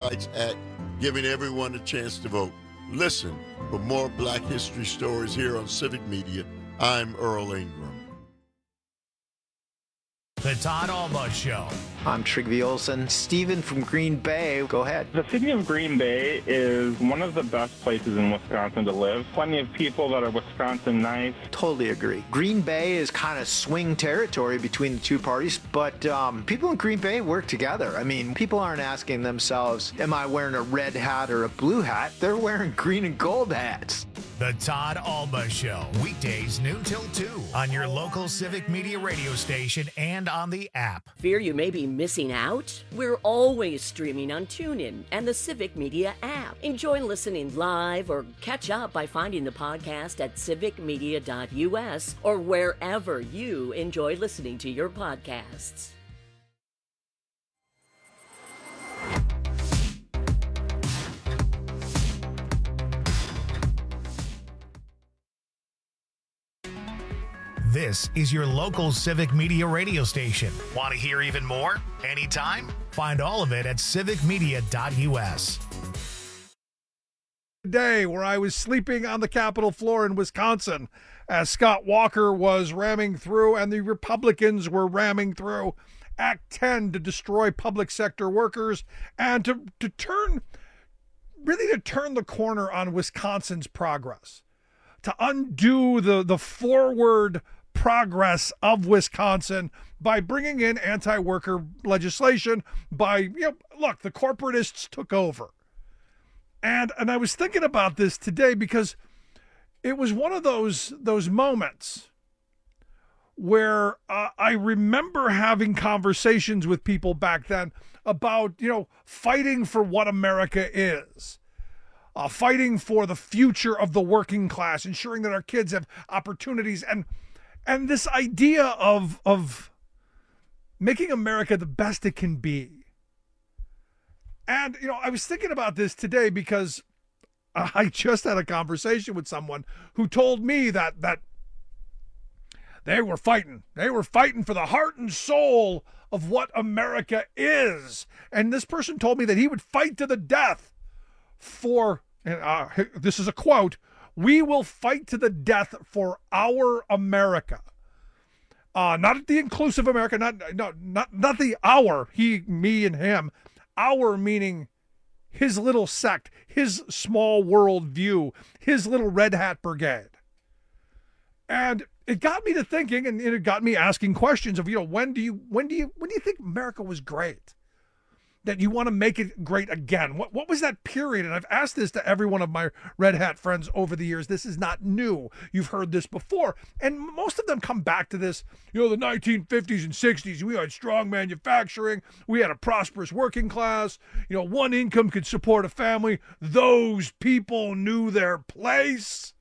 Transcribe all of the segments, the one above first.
fights at giving everyone a chance to vote. Listen for more Black History stories here on Civic Media. I'm Earl Ingram. The Todd Alba Show. I'm Trygve Olsen. Steven from Green Bay, go ahead. The city of Green Bay is one of the best places in Wisconsin to live. Plenty of people that are Wisconsin nice. Totally agree. Green Bay is kind of swing territory between the two parties, but people in Green Bay work together. I mean, people aren't asking themselves, am I wearing a red hat or a blue hat? They're wearing green and gold hats. The Todd Alba Show. Weekdays noon till 2 on your local Civic Media radio station and on the app. Fear you may be missing out? We're always streaming on TuneIn and the Civic Media app. Enjoy listening live or catch up by finding the podcast at civicmedia.us or wherever you enjoy listening to your podcasts. This is your local Civic Media radio station. Want to hear even more? Anytime? Find all of it at civicmedia.us. Day where I was sleeping on the Capitol floor in Wisconsin as Scott Walker was ramming through and the Republicans were ramming through Act 10 to destroy public sector workers and to turn the corner on Wisconsin's progress, to undo the forward progress of Wisconsin by bringing in anti-worker legislation look, the corporatists took over. And I was thinking about this today because it was one of those moments where I remember having conversations with people back then about, fighting for what America is. Fighting for the future of the working class, ensuring that our kids have opportunities, and this idea of making America the best it can be. And, I was thinking about this today because I just had a conversation with someone who told me that they were fighting. They were fighting for the heart and soul of what America is. And this person told me that he would fight to the death for, this is a quote, "We will fight to the death for our America." Not the inclusive America, not the our, he, me, and him. Our meaning his little sect, his small world view, his little red hat brigade. And it got me to thinking, and it got me asking questions of, when do you think America was great? That you want to make it great again? What was that period? And I've asked this to every one of my red hat friends over the years. This is not new. You've heard this before. And most of them come back to this, the 1950s and 60s. We had strong manufacturing. We had a prosperous working class. One income could support a family. Those people knew their place.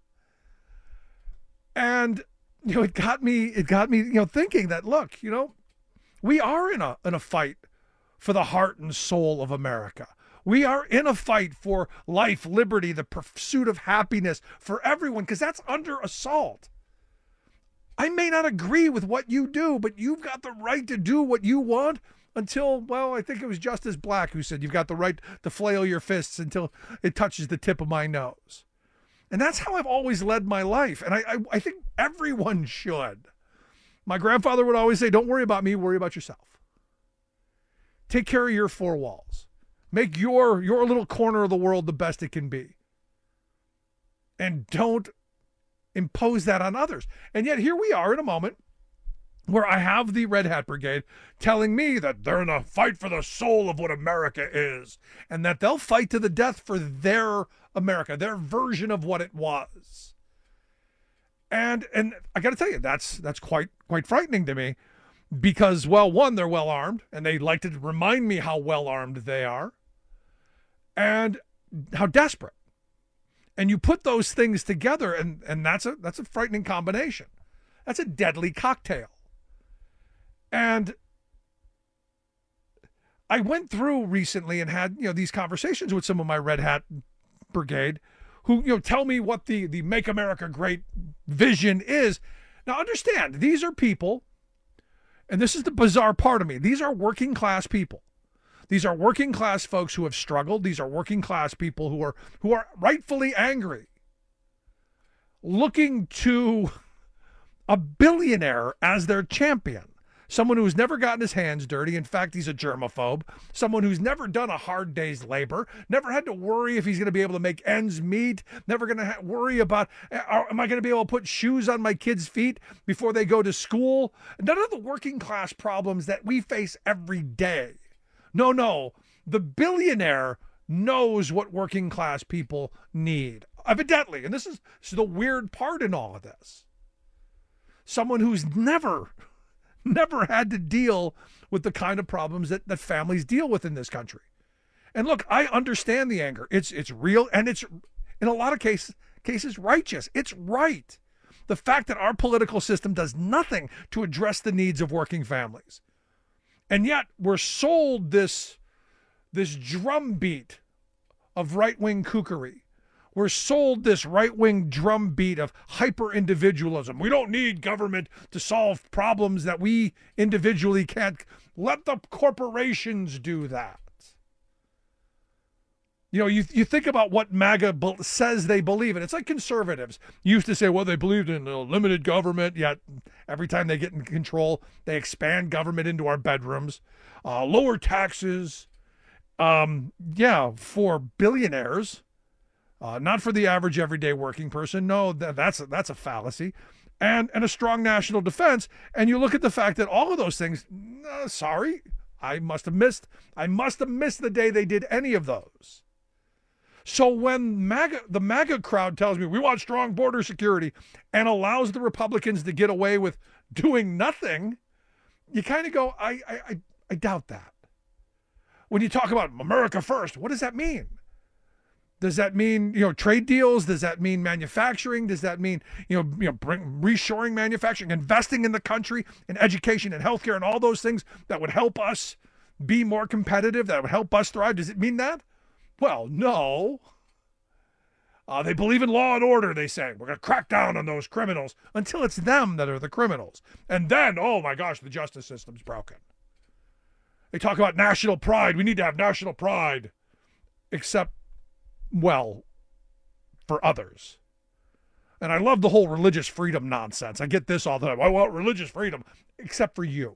And, it got me thinking that, look, we are in a fight for the heart and soul of America. We are in a fight for life, liberty, the pursuit of happiness for everyone, because that's under assault. I may not agree with what you do, but you've got the right to do what you want until, I think it was Justice Black who said you've got the right to flail your fists until it touches the tip of my nose. And that's how I've always led my life. And I think everyone should. My grandfather would always say, don't worry about me, worry about yourself. Take care of your four walls. Make your little corner of the world the best it can be. And don't impose that on others. And yet here we are in a moment where I have the Red Hat Brigade telling me that they're in a fight for the soul of what America is, and that they'll fight to the death for their America, their version of what it was. And I got to tell you, that's quite frightening to me. Because, one, they're well-armed, and they like to remind me how well-armed they are, and how desperate. And you put those things together, and that's a frightening combination. That's a deadly cocktail. And I went through recently and had, these conversations with some of my Red Hat Brigade who, tell me what the Make America Great vision is. Now, understand, these are people. And this is the bizarre part of me. These are working class people. These are working class folks who have struggled. These are working class people who are rightfully angry, looking to a billionaire as their champion. Someone who's never gotten his hands dirty. In fact, he's a germaphobe. Someone who's never done a hard day's labor, never had to worry if he's going to be able to make ends meet, never going to worry about, am I going to be able to put shoes on my kids' feet before they go to school? None of the working class problems that we face every day. No. The billionaire knows what working class people need. Evidently. And this is the weird part in all of this. Someone who's never had to deal with the kind of problems that families deal with in this country. And look, I understand the anger. It's real, and it's, in a lot of cases, righteous. It's right. The fact that our political system does nothing to address the needs of working families. And yet we're sold this drumbeat of right-wing kookery. We're sold this right-wing drumbeat of hyper-individualism. We don't need government to solve problems that we individually can't. Let the corporations do that. You know, you think about what MAGA says they believe in. It's like conservatives used to say, well, they believed in limited government, yet every time they get in control, they expand government into our bedrooms, lower taxes, for billionaires. Not for the average everyday working person. No, that's a fallacy. And a strong national defense. And you look at the fact that all of those things, sorry, I must have missed the day they did any of those. So when the MAGA crowd tells me we want strong border security and allows the Republicans to get away with doing nothing, you kind of go, I doubt that. When you talk about America first, what does that mean? Does that mean, trade deals? Does that mean manufacturing? Does that mean, reshoring manufacturing, investing in the country, in education and healthcare and all those things that would help us be more competitive, that would help us thrive? Does it mean that? Well, no. They believe in law and order, they say. We're going to crack down on those criminals until it's them that are the criminals. And then, oh my gosh, the justice system's broken. They talk about national pride. We need to have national pride. Except, well, for others. And I love the whole religious freedom nonsense. I get this all the time. I want religious freedom, except for you.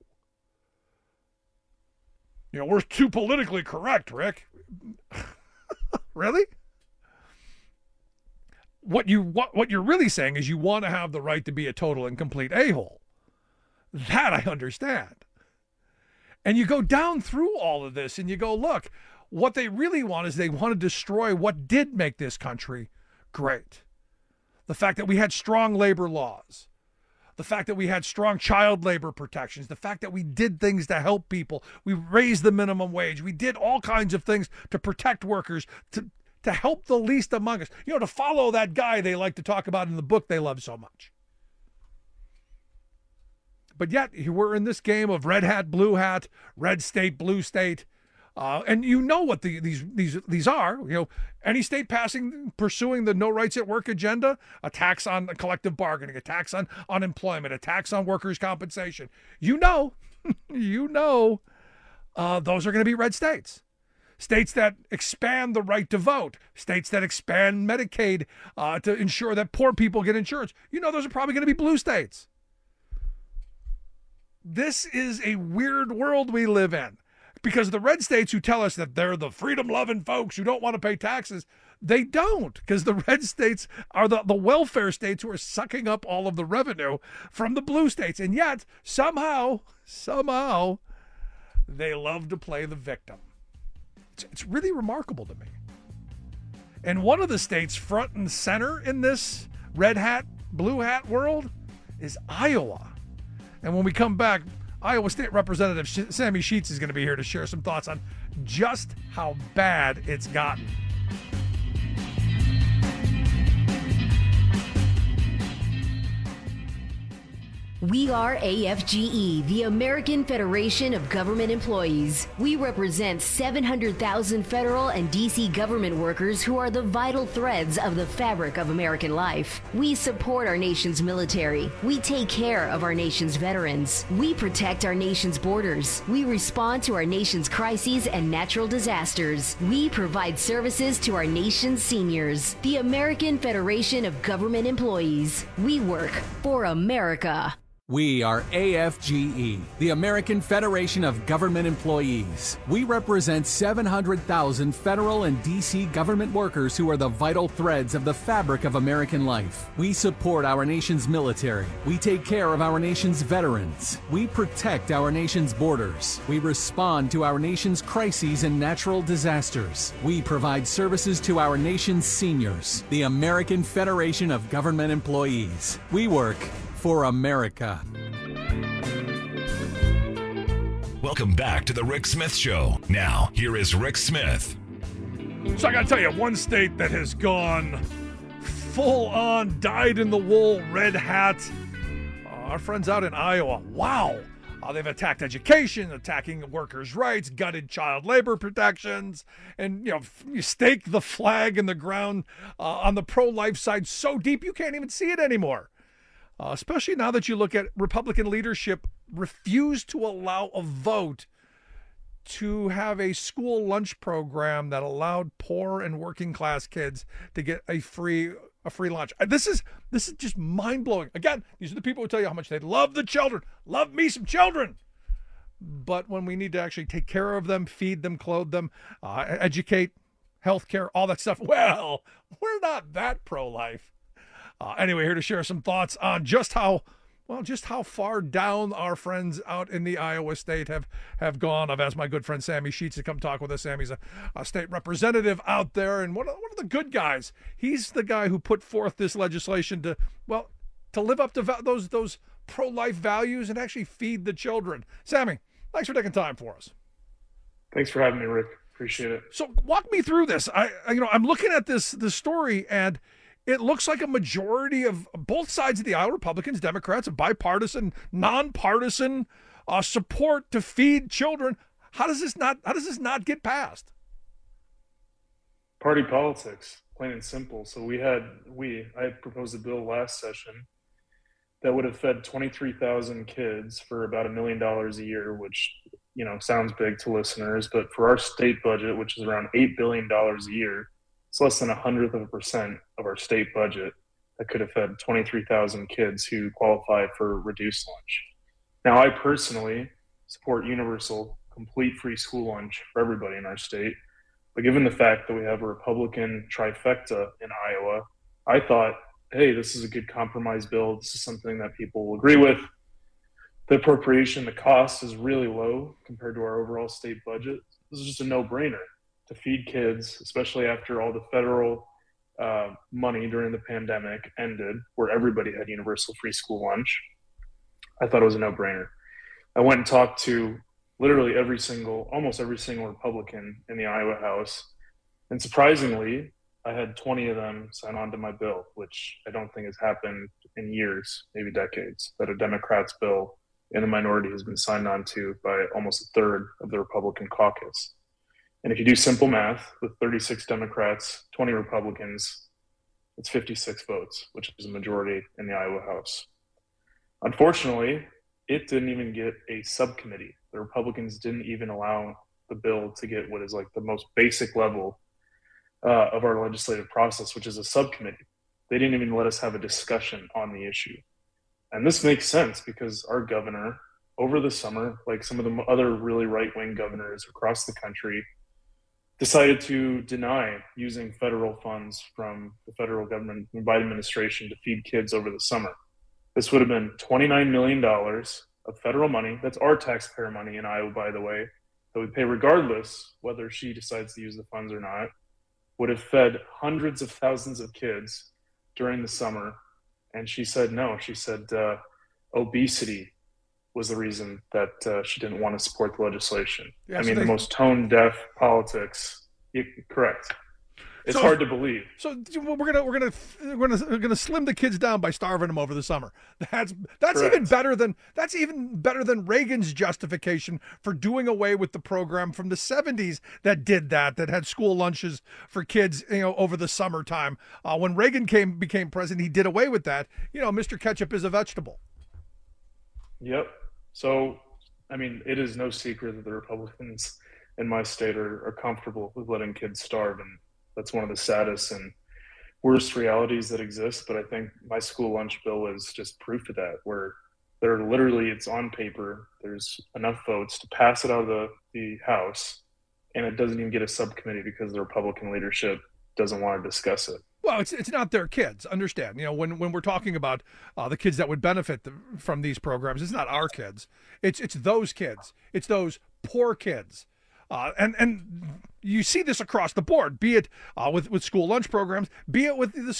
We're too politically correct, Rick. Really? What you're really saying is you want to have the right to be a total and complete a-hole. That I understand. And you go down through all of this and you go, look, what they really want is they want to destroy what did make this country great. The fact that we had strong labor laws. The fact that we had strong child labor protections. The fact that we did things to help people. We raised the minimum wage. We did all kinds of things to protect workers, to help the least among us. To follow that guy they like to talk about in the book they love so much. But yet, we're in this game of red hat, blue hat, red state, blue state. And you know what these are. Any state pursuing the no rights at work agenda, a tax on collective bargaining, a tax on unemployment, a tax on workers' compensation. Those are going to be red states. States that expand the right to vote, states that expand Medicaid to ensure that poor people get insurance. Those are probably going to be blue states. This is a weird world we live in. Because the red states who tell us that they're the freedom-loving folks who don't want to pay taxes, they don't. Because the red states are the welfare states who are sucking up all of the revenue from the blue states. And yet, somehow, they love to play the victim. It's really remarkable to me. And one of the states front and center in this red hat, blue hat world is Iowa. And when we come back, Iowa State Representative Sammy Sheets is going to be here to share some thoughts on just how bad it's gotten. We are AFGE, the American Federation of Government Employees. We represent 700,000 federal and D.C. government workers who are the vital threads of the fabric of American life. We support our nation's military. We take care of our nation's veterans. We protect our nation's borders. We respond to our nation's crises and natural disasters. We provide services to our nation's seniors. The American Federation of Government Employees. We work for America. We are AFGE, the American Federation of Government Employees. We represent 700,000 federal and D.C. government workers who are the vital threads of the fabric of American life. We support our nation's military. We take care of our nation's veterans. We protect our nation's borders. We respond to our nation's crises and natural disasters. We provide services to our nation's seniors. The American Federation of Government Employees. We work for America. Welcome back to the Rick Smith Show. Now, here is Rick Smith. So I got to tell you, one state that has gone full on, dyed-in-the-wool red hat. Our friends out in Iowa. Wow. They've attacked education, attacking workers' rights, gutted child labor protections, and, you stake the flag in the ground on the pro-life side so deep you can't even see it anymore. Especially now that you look at Republican leadership refuse to allow a vote to have a school lunch program that allowed poor and working class kids to get a free lunch. This is just mind-blowing. Again, these are the people who tell you how much they love the children. Love me some children. But when we need to actually take care of them, feed them, clothe them, educate, healthcare, all that stuff, well, we're not that pro-life. Anyway, here to share some thoughts on just how far down our friends out in the Iowa state have gone. I've asked my good friend Sammy Sheets to come talk with us. Sammy's a state representative out there and one of the good guys. He's the guy who put forth this legislation to live up to those pro-life values and actually feed the children. Sammy, thanks for taking time for us. Thanks for having me, Rick. Appreciate it. So walk me through this. I'm looking at this story, and it looks like a majority of both sides of the aisle, Republicans, Democrats, a bipartisan, nonpartisan support to feed children. How does this not get passed? Party politics, plain and simple. So I proposed a bill last session that would have fed 23,000 kids for about $1 million a year, which, sounds big to listeners, but for our state budget, which is around $8 billion a year, it's less than 1/100% of our state budget that could have fed 23,000 kids who qualify for reduced lunch. Now, I personally support universal, complete free school lunch for everybody in our state. But given the fact that we have a Republican trifecta in Iowa, I thought, hey, this is a good compromise bill. This is something that people will agree with. The appropriation, the cost is really low compared to our overall state budget. This is just a no-brainer to feed kids, especially after all the federal money during the pandemic ended, where everybody had universal free school lunch. I thought it was a no-brainer. I went and talked to literally almost every single Republican in the Iowa House. And surprisingly, I had 20 of them sign on to my bill, which I don't think has happened in years, maybe decades, that a Democrat's bill in the minority has been signed on to by almost a third of the Republican caucus. And if you do simple math, with 36 Democrats, 20 Republicans, it's 56 votes, which is a majority in the Iowa House. Unfortunately, it didn't even get a subcommittee. The Republicans didn't even allow the bill to get what is like the most basic level of our legislative process, which is a subcommittee. They didn't even let us have a discussion on the issue. And this makes sense because our governor, over the summer, like some of the other really right-wing governors across the country, decided to deny using federal funds from the federal government and Biden administration to feed kids over the summer. This would have been $29 million of federal money. That's our taxpayer money in Iowa, by the way, that we pay regardless whether she decides to use the funds or not, would have fed hundreds of thousands of kids during the summer. And she said no. She said obesity was the reason that she didn't want to support the legislation. Yeah, the most tone-deaf politics. Correct. It's hard to believe. So we're gonna slim the kids down by starving them over the summer. That's even better than Reagan's justification for doing away with the program from the 70s that had school lunches for kids, over the summertime. When Reagan became president, he did away with that. Mr. Ketchup is a vegetable. Yep. So, I mean, it is no secret that the Republicans in my state are comfortable with letting kids starve, and that's one of the saddest and worst realities that exist. But I think my school lunch bill is just proof of that, where it's on paper, there's enough votes to pass it out of the House, and it doesn't even get a subcommittee because the Republican leadership doesn't want to discuss it. Well, it's not their kids. Understand, when we're talking about the kids that would benefit from these programs, it's not our kids. It's those kids. It's those poor kids. And you see this across the board, be it with school lunch programs, be it with the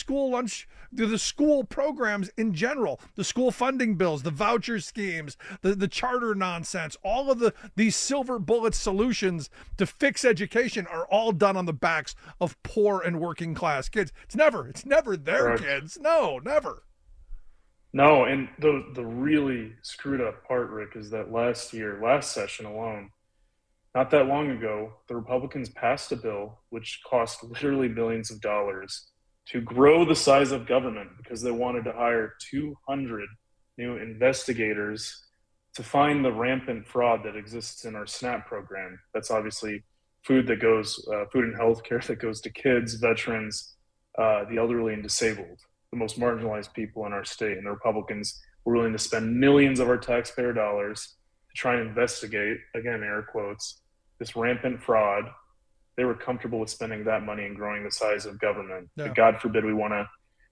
school programs in general, the school funding bills, the voucher schemes, the charter nonsense, all of these silver bullet solutions to fix education are all done on the backs of poor and working class kids. It's never their kids. No, never. No, and the really screwed up part, Rick, is that last session alone, not that long ago, the Republicans passed a bill which cost literally millions of dollars to grow the size of government because they wanted to hire 200 new investigators to find the rampant fraud that exists in our SNAP program. That's obviously food and health care that goes to kids, veterans, the elderly and disabled, the most marginalized people in our state. And the Republicans were willing to spend millions of our taxpayer dollars to try and investigate, again, air quotes, this rampant fraud. They were comfortable with spending that money and growing the size of government. Yeah. But God forbid we want to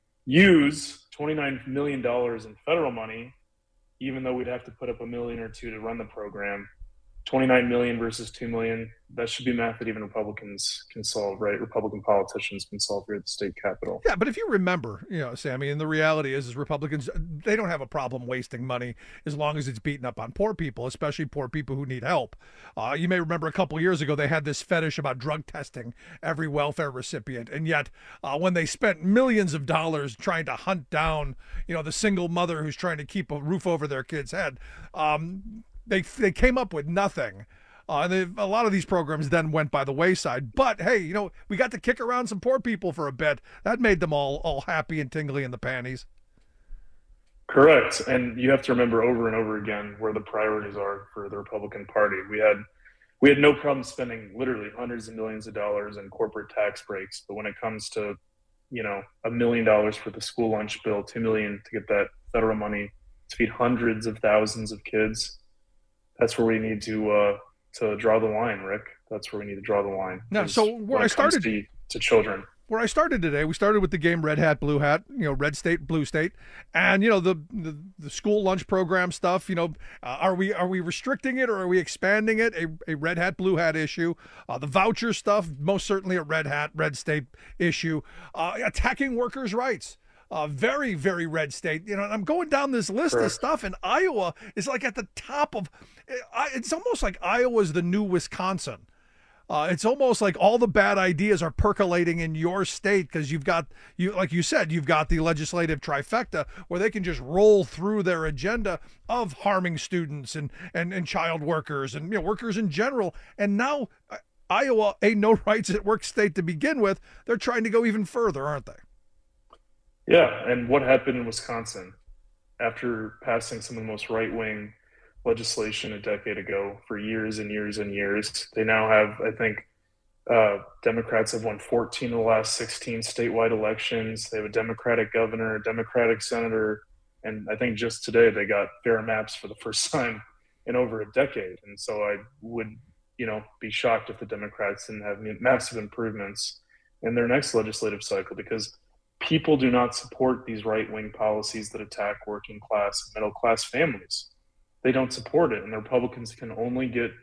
use $29 million in federal money, even though we'd have to put up $1 million or $2 million to run the program. 29 million versus 2 million, that should be math that even Republicans can solve, right? Republican politicians can solve here at the state capitol. Yeah, but if you remember, Sammy, and the reality is Republicans, they don't have a problem wasting money as long as it's beaten up on poor people, especially poor people who need help. You may remember a couple of years ago, they had this fetish about drug testing every welfare recipient. And yet when they spent millions of dollars trying to hunt down, the single mother who's trying to keep a roof over their kid's head, they came up with nothing. And a lot of these programs then went by the wayside. But, hey, we got to kick around some poor people for a bit. That made them all happy and tingly in the panties. Correct. And you have to remember over and over again where the priorities are for the Republican Party. We had no problem spending literally hundreds of millions of dollars in corporate tax breaks. But when it comes to, $1 million for the school lunch bill, $2 million to get that federal money to feed hundreds of thousands of kids, that's where we need to draw the line, Rick. That's where we need to draw the line. Now, so where I started to children. Where I started today, we started with the game Red Hat, Blue Hat, red state, blue state, and the school lunch program stuff. Are we restricting it or are we expanding it? A Red Hat, Blue Hat issue. The voucher stuff, most certainly a Red Hat, red state issue. Attacking workers' rights. Very, very red state. I'm going down this list of stuff, and Iowa is like at the top of. It's almost like Iowa's the new Wisconsin. It's almost like all the bad ideas are percolating in your state because like you said, you've got the legislative trifecta where they can just roll through their agenda of harming students and child workers and workers in general. And now Iowa, a no rights at work state to begin with, they're trying to go even further, aren't they? Yeah, and what happened in Wisconsin after passing some of the most right-wing legislation a decade ago for years and years and years? They now have, I think, Democrats have won 14 of the last 16 statewide elections. They have a Democratic governor, a Democratic senator, and I think just today they got fair maps for the first time in over a decade. And so I would, be shocked if the Democrats didn't have massive improvements in their next legislative cycle, because people do not support these right-wing policies that attack working class, middle class families. They don't support it, and the Republicans can only get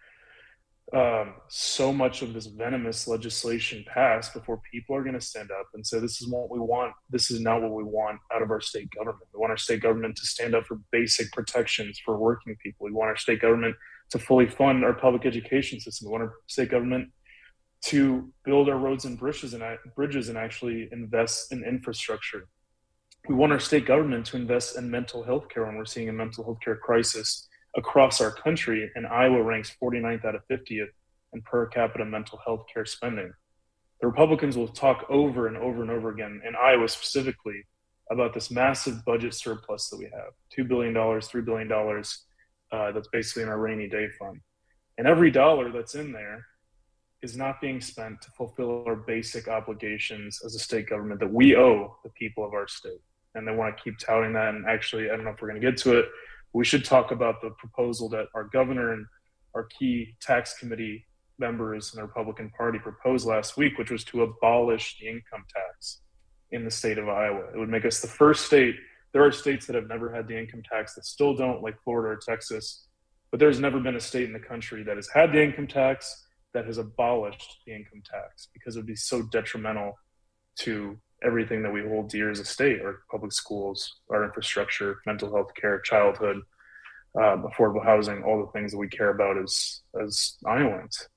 so much of this venomous legislation passed before people are going to stand up and say, this is what we want. This is not what we want out of our state government. We want our state government to stand up for basic protections for working people. We want our state government to fully fund our public education system. We want our state government to build our roads and bridges and actually invest in infrastructure. We want our state government to invest in mental health care when we're seeing a mental health care crisis across our country, and Iowa ranks 49th out of 50th in per capita mental health care spending. The Republicans will talk over and over and over again, in Iowa specifically, about this massive budget surplus that we have, $2 billion, $3 billion, that's basically in our rainy day fund. And every dollar that's in there is not being spent to fulfill our basic obligations as a state government that we owe the people of our state. And they want to keep touting that. And actually, I don't know if we're going to get to it. We should talk about the proposal that our governor and our key tax committee members in the Republican Party proposed last week, which was to abolish the income tax in the state of Iowa. It would make us the first state. There are states that have never had the income tax that still don't, like Florida or Texas, but there's never been a state in the country that has had the income tax that has abolished the income tax, because it would be so detrimental to everything that we hold dear as a state: our public schools, our infrastructure, mental health care, childhood, affordable housing, all the things that we care about as Iowans.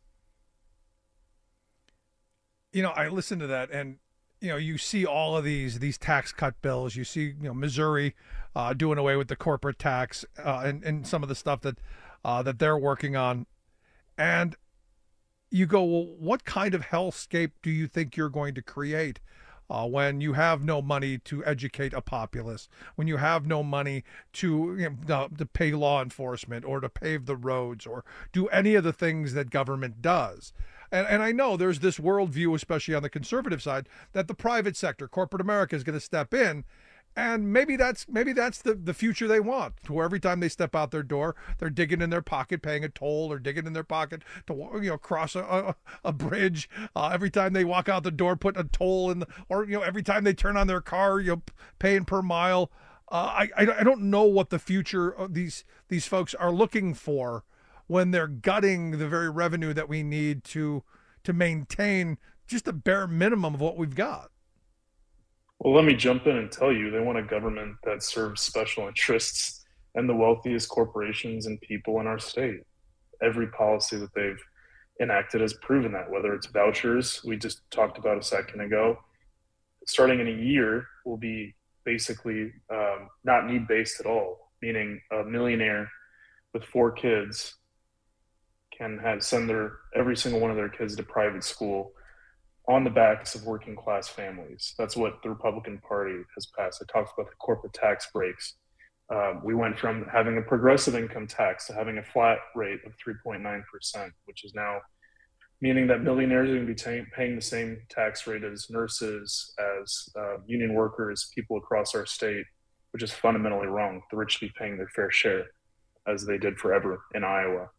You know, I listen to that, and you know, you see all of these tax cut bills. You see, you know, Missouri doing away with the corporate tax and some of the stuff that they're working on, and you go, well, what kind of hellscape do you think you're going to create when you have no money to educate a populace, when you have no money to pay law enforcement or to pave the roads or do any of the things that government does? And I know there's this worldview, especially on the conservative side, that the private sector, corporate America, is going to step in. And maybe that's the future they want, to where every time they step out their door, they're digging in their pocket, paying a toll, or digging in their pocket to cross a bridge. Every time they walk out the door, putting a toll in, or every time they turn on their car, paying per mile. I don't know what the future of these folks are looking for when they're gutting the very revenue that we need to maintain just the bare minimum of what we've got. Well, let me jump in and tell you, they want a government that serves special interests and the wealthiest corporations and people in our state. Every policy that they've enacted has proven that, whether it's vouchers, we just talked about a second ago, starting in a year will be basically not need-based at all, meaning a millionaire with 4 kids can send every single one of their kids to private school on the backs of working class families. That's what the Republican Party has passed. It talks about the corporate tax breaks. We went from having a progressive income tax to having a flat rate of 3.9%, which is now meaning that millionaires are going to be paying the same tax rate as nurses, as union workers, people across our state, which is fundamentally wrong. The rich should be paying their fair share, as they did forever in Iowa.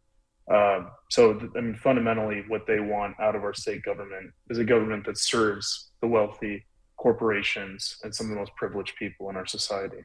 Fundamentally, what they want out of our state government is a government that serves the wealthy, corporations, and some of the most privileged people in our society.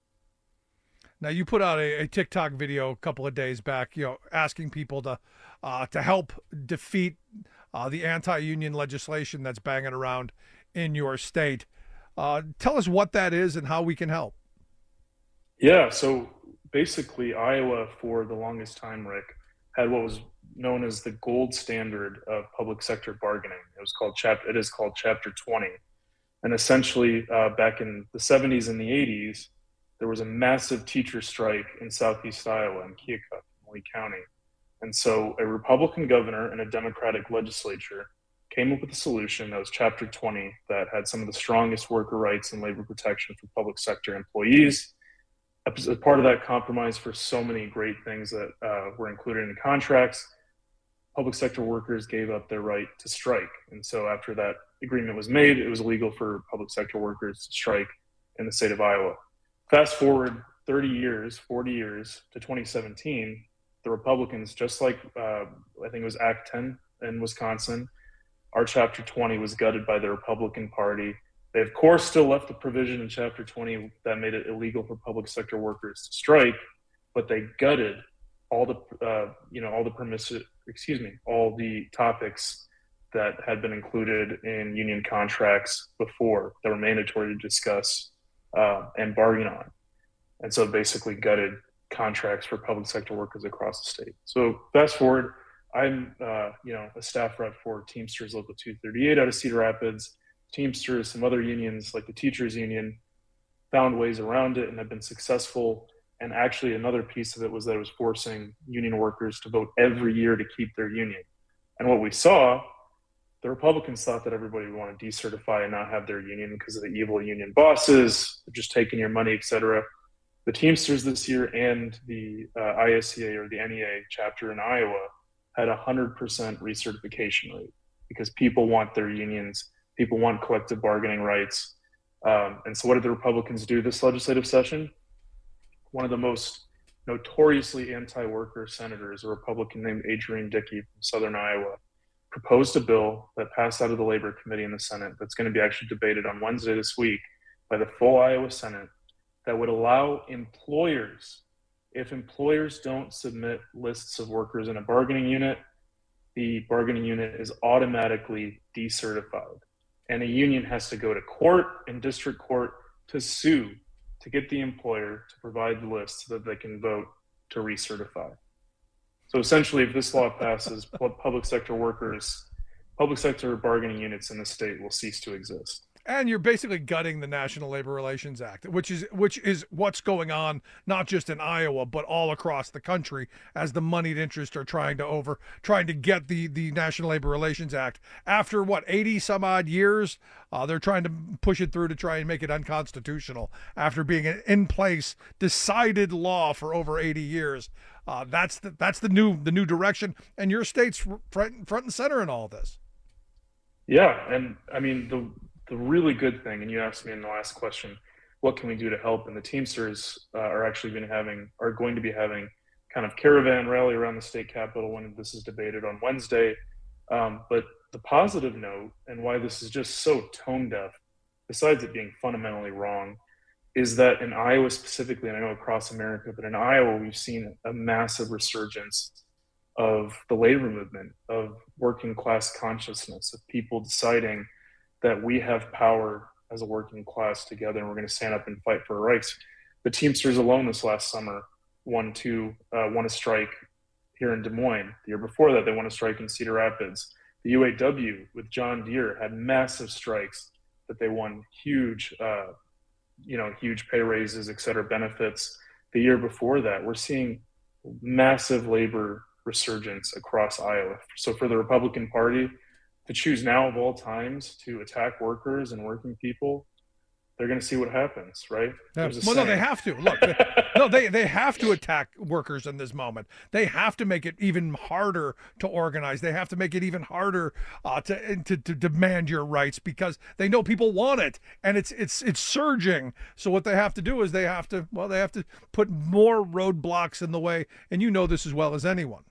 Now, you put out a TikTok video a couple of days back, asking people to help defeat the anti-union legislation that's banging around in your state. Tell us what that is and how we can help. Yeah, so basically, Iowa, for the longest time, Rick, had what was known as the gold standard of public sector bargaining. It is called Chapter 20. And essentially, back in the 70s and the 80s, there was a massive teacher strike in southeast Iowa in Keokuk, Lee County. And so a Republican governor and a Democratic legislature came up with a solution that was Chapter 20 that had some of the strongest worker rights and labor protection for public sector employees. As part of that compromise for so many great things that were included in contracts, public sector workers gave up their right to strike. And so after that agreement was made, it was illegal for public sector workers to strike in the state of Iowa. Fast forward 40 years to 2017, the Republicans, just like I think it was Act 10 in Wisconsin, our Chapter 20 was gutted by the Republican Party. They, of course, still left the provision in Chapter 20 that made it illegal for public sector workers to strike, but they gutted all the topics that had been included in union contracts before that were mandatory to discuss and bargain on. And so basically gutted contracts for public sector workers across the state. So fast forward, I'm, a staff rep for Teamsters Local 238 out of Cedar Rapids. Teamsters, some other unions like the Teachers Union, found ways around it and have been successful. And actually, another piece of it was that it was forcing union workers to vote every year to keep their union. And what we saw, the Republicans thought that everybody would want to decertify and not have their union because of the evil union bosses, just taking your money, etc. The Teamsters this year and the ISCA or the NEA chapter in Iowa had 100% recertification rate because people want their unions, people want collective bargaining rights. And so what did the Republicans do this legislative session? One of the most notoriously anti-worker senators, a Republican named Adrian Dickey from Southern Iowa, proposed a bill that passed out of the Labor Committee in the Senate that's going to be actually debated on Wednesday this week by the full Iowa Senate that would allow employers, if employers don't submit lists of workers in a bargaining unit, the bargaining unit is automatically decertified. And a union has to go to court and district court to sue to get the employer to provide the list so that they can vote to recertify. So essentially, if this law passes, public sector bargaining units in the state will cease to exist. And you're basically gutting the National Labor Relations Act, which is what's going on not just in Iowa but all across the country as the moneyed interests are trying to get the National Labor Relations Act after 80 some odd years. They're trying to push it through to try and make it unconstitutional after being an in place decided law for over 80 years. That's the new direction, and your state's front and center in all this. Yeah, and I mean the really good thing, and you asked me in the last question, what can we do to help? And the Teamsters are going to be having kind of caravan rally around the state capitol when this is debated on Wednesday. But the positive note, and why this is just so tone deaf, besides it being fundamentally wrong, is that in Iowa specifically, and I know across America, but in Iowa, we've seen a massive resurgence of the labor movement, of working class consciousness, of people deciding that we have power as a working class together, and we're going to stand up and fight for our rights. The Teamsters alone this last summer won a strike here in Des Moines. The year before that, they won a strike in Cedar Rapids. The UAW with John Deere had massive strikes that they won huge pay raises, et cetera, benefits. The year before that, we're seeing massive labor resurgence across Iowa. So for the Republican Party to choose now of all times to attack workers and working people, they're going to see what happens, right? Yeah. Well, no, they have to. Look, they have to attack workers in this moment. They have to make it even harder to organize. They have to make it even harder to demand your rights because they know people want it, and it's surging. So what they have to do is they have to put more roadblocks in the way, and you know this as well as anyone.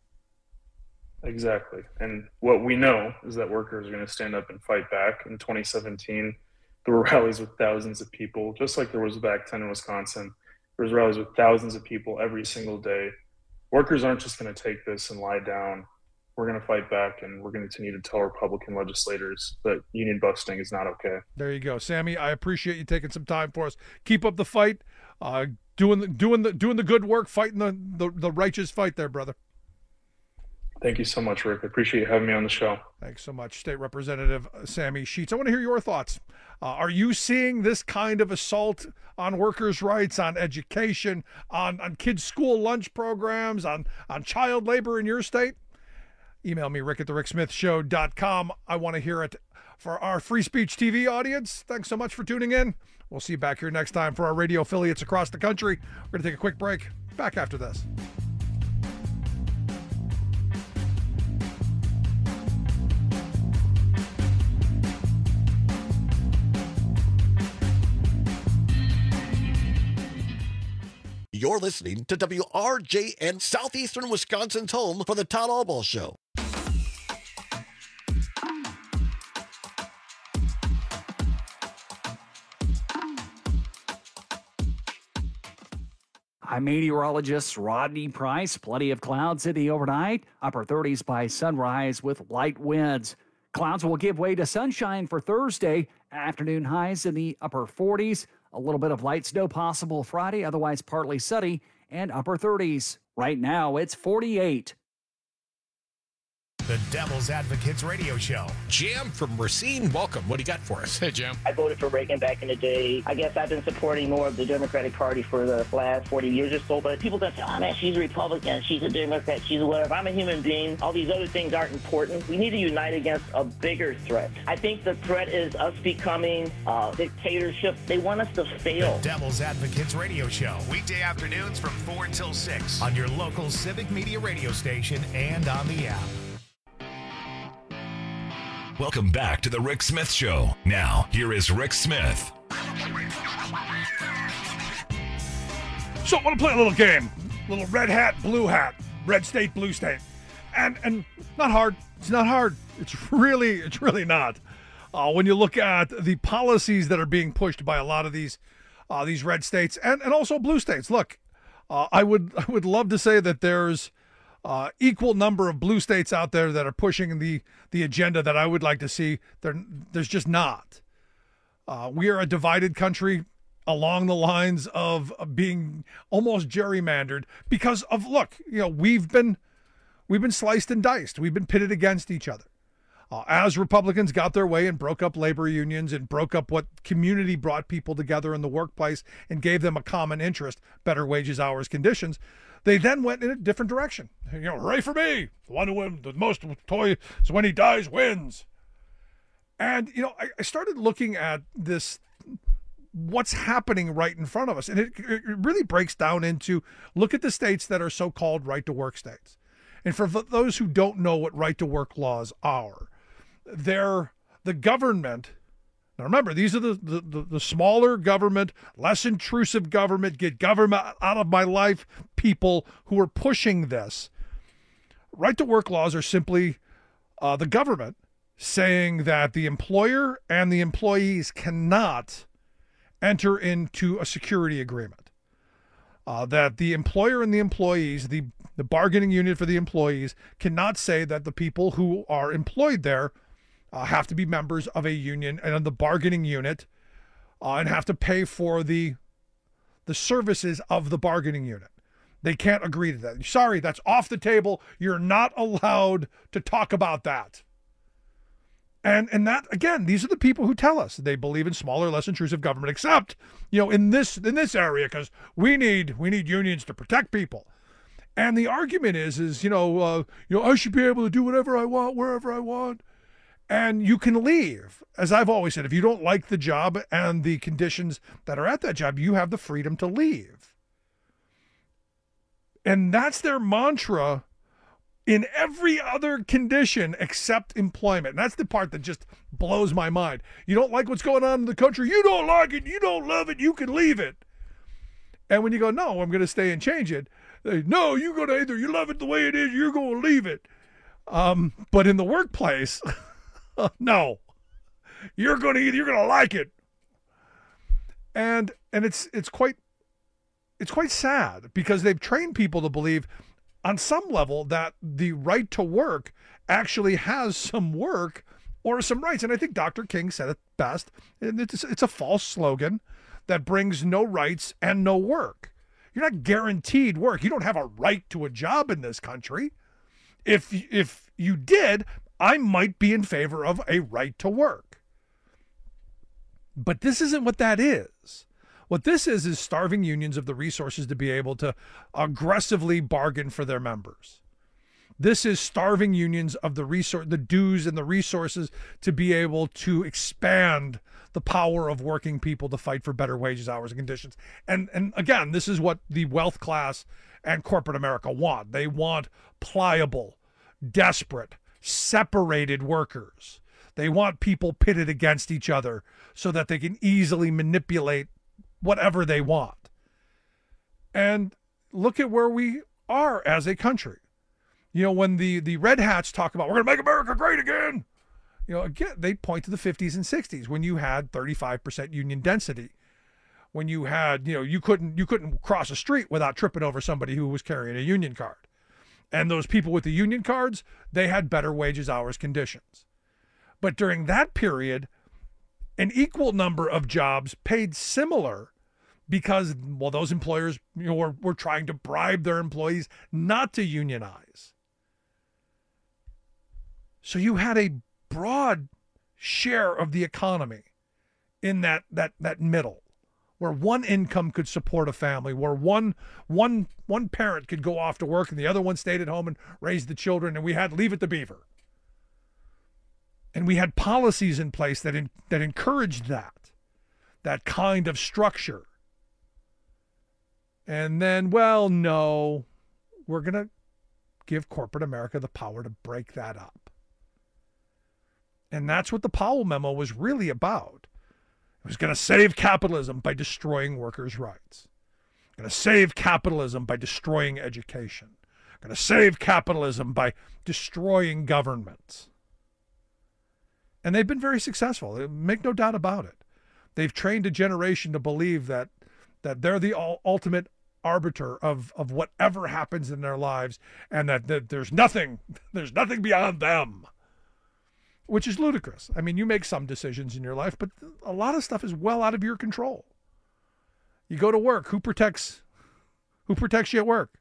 Exactly. And what we know is that workers are going to stand up and fight back. In 2017, there were rallies with thousands of people, just like there was back then in Wisconsin. There was rallies with thousands of people every single day. Workers aren't just going to take this and lie down. We're going to fight back, and we're going to continue to tell Republican legislators that union busting is not okay. There you go, Sammy. I appreciate you taking some time for us. Keep up the fight, doing the good work, fighting the righteous fight there, brother. Thank you so much, Rick. I appreciate you having me on the show. Thanks so much, State Representative Sammy Sheets. I want to hear your thoughts. Are you seeing this kind of assault on workers' rights, on education, on kids' school lunch programs, on child labor in your state? Email me, rick@thericksmithshow.com. I want to hear it. For our Free Speech TV audience, thanks so much for tuning in. We'll see you back here next time for our radio affiliates across the country. We're going to take a quick break. Back after this. You're listening to WRJN, Southeastern Wisconsin's home for the Todd Albaugh Show. I'm meteorologist Rodney Price. Plenty of clouds in the overnight, upper 30s by sunrise with light winds. Clouds will give way to sunshine for Thursday. Afternoon highs in the upper 40s. A little bit of light snow possible Friday, otherwise partly sunny and upper 30s. Right now, it's 48. The Devil's Advocates Radio Show. Jam from Racine, welcome. What do you got for us? Hey, Jam. I voted for Reagan back in the day. I guess I've been supporting more of the Democratic Party for the last 40 years or so, but people that say, oh man, she's a Republican, she's a Democrat, she's a whatever. I'm a human being. All these other things aren't important. We need to unite against a bigger threat. I think the threat is us becoming a dictatorship. They want us to fail. The Devil's Advocates Radio Show. Weekday afternoons from 4 until 6 on your local Civic Media radio station and on the app. Welcome back to the Rick Smith Show. Now, here is Rick Smith. So I want to play a little game. Little red hat, blue hat. Red state, blue state. And not hard. It's not hard. It's really not. When you look at the policies that are being pushed by a lot of these red states and also blue states. Look, I would love to say that there's equal number of blue states out there that are pushing the agenda that I would like to see. There's just not. We are a divided country along the lines of being almost gerrymandered because of, look, we've been sliced and diced. We've been pitted against each other. As Republicans got their way and broke up labor unions and broke up what community brought people together in the workplace and gave them a common interest, better wages, hours, conditions, they then went in a different direction. Hooray for me! The one who wins the most toys when he dies wins. And, I started looking at this, what's happening right in front of us. And it really breaks down into, look at the states that are so-called right-to-work states. And for those who don't know what right-to-work laws are, they're the government. Now remember, these are the smaller government, less intrusive government, get government out of my life people who are pushing this. Right-to-work laws are simply the government saying that the employer and the employees cannot enter into a security agreement. That the employer and the employees, the bargaining unit for the employees, cannot say that the people who are employed there have to be members of a union and the bargaining unit and have to pay for the services of the bargaining unit. They can't agree to that. Sorry, that's off the table. You're not allowed to talk about that. And that, again, these are the people who tell us they believe in smaller, less intrusive government, except, in this area, because we need unions to protect people. And the argument is I should be able to do whatever I want, wherever I want. And you can leave. As I've always said, if you don't like the job and the conditions that are at that job, you have the freedom to leave. And that's their mantra in every other condition except employment. And that's the part that just blows my mind. You don't like what's going on in the country. You don't like it. You don't love it. You can leave it. And when you go, no, I'm going to stay and change it. No, you're going to either you love it the way it is, you're going to leave it. But in the workplace, no, you're going to like it. And it's quite sad because they've trained people to believe on some level that the right to work actually has some work or some rights. And I think Dr. King said it best. It's a false slogan that brings no rights and no work. You're not guaranteed work. You don't have a right to a job in this country. If you did, I might be in favor of a right to work. But this isn't what that is. What this is starving unions of the resources to be able to aggressively bargain for their members. This is starving unions of the dues and the resources to be able to expand the power of working people to fight for better wages, hours, and conditions. And again, this is what the wealth class and corporate America want. They want pliable, desperate, separated workers. They want people pitted against each other so that they can easily manipulate whatever they want. And look at where we are as a country. When the red hats talk about, we're going to make America great again. Again, they point to the 50s and 60s when you had 35% union density. When you had, you couldn't cross a street without tripping over somebody who was carrying a union card. And those people with the union cards, they had better wages, hours, conditions. But during that period, an equal number of jobs paid similar because, those employers were trying to bribe their employees not to unionize. So you had a broad share of the economy in that middle, where one income could support a family, where one parent could go off to work and the other one stayed at home and raised the children, and we had Leave It to Beaver. And we had policies in place that encouraged that kind of structure. And then, well, no, we're going to give corporate America the power to break that up. And that's what the Powell memo was really about. It was going to save capitalism by destroying workers' rights. Going to save capitalism by destroying education. Going to save capitalism by destroying governments. And they've been very successful. Make no doubt about it. They've trained a generation to believe that they're the ultimate arbiter of whatever happens in their lives, and that there's nothing beyond them. Which is ludicrous. I mean, you make some decisions in your life, but a lot of stuff is well out of your control. You go to work. Who protects you at work?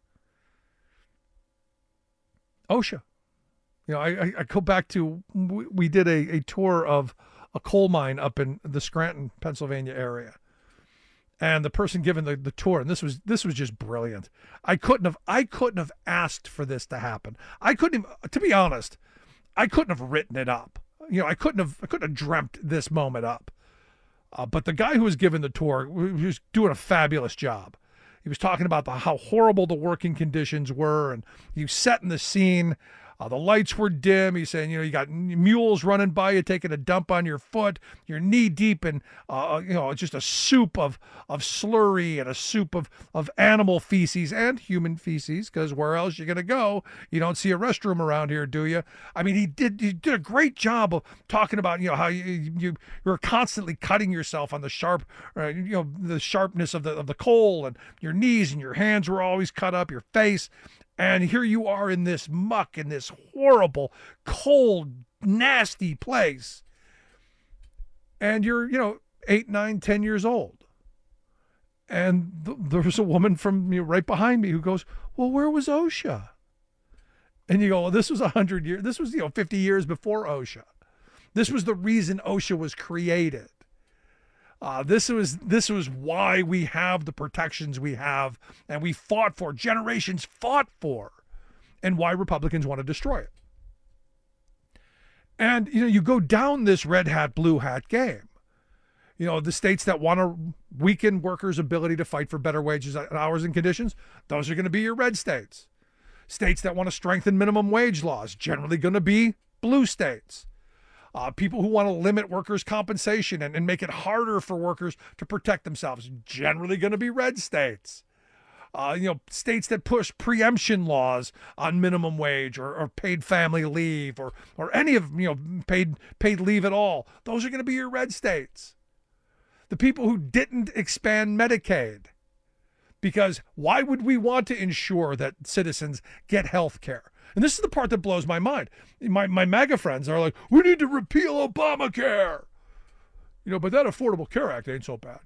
OSHA. You know, I go back to, we did a tour of a coal mine up in the Scranton, Pennsylvania area. And the person giving the tour, and this was just brilliant. I couldn't have asked for this to happen. To be honest, I couldn't have written it up. You know, I couldn't have dreamt this moment up. But the guy who was giving the tour, he was doing a fabulous job. He was talking about how horrible the working conditions were, and he was setting the scene. The lights were dim. He's saying, you got mules running by you, taking a dump on your foot. You're knee deep in, just a soup of slurry and a soup of animal feces and human feces, because where else you going to go? You don't see a restroom around here, do you? I mean, he did a great job of talking about, how you were constantly cutting yourself on the the sharpness of the coal, and your knees and your hands were always cut up, your face. And here you are in this muck, in this horrible, cold, nasty place. And you're, 8, 9, 10 years old. And there was a woman from right behind me who goes, well, where was OSHA? And you go, well, this was 100 years. This was, 50 years before OSHA. This was the reason OSHA was created. This was why we have the protections we have, and we fought for, generations fought for, and why Republicans want to destroy it. And, you go down this red hat, blue hat game. The states that want to weaken workers' ability to fight for better wages, hours, and conditions, those are going to be your red states. States that want to strengthen minimum wage laws, generally going to be blue states. People who want to limit workers' compensation and make it harder for workers to protect themselves, generally going to be red states. States that push preemption laws on minimum wage or paid family leave or any of, paid leave at all. Those are going to be your red states. The people who didn't expand Medicaid, because why would we want to ensure that citizens get health care? And this is the part that blows my mind. My MAGA friends are like, we need to repeal Obamacare. But that Affordable Care Act ain't so bad.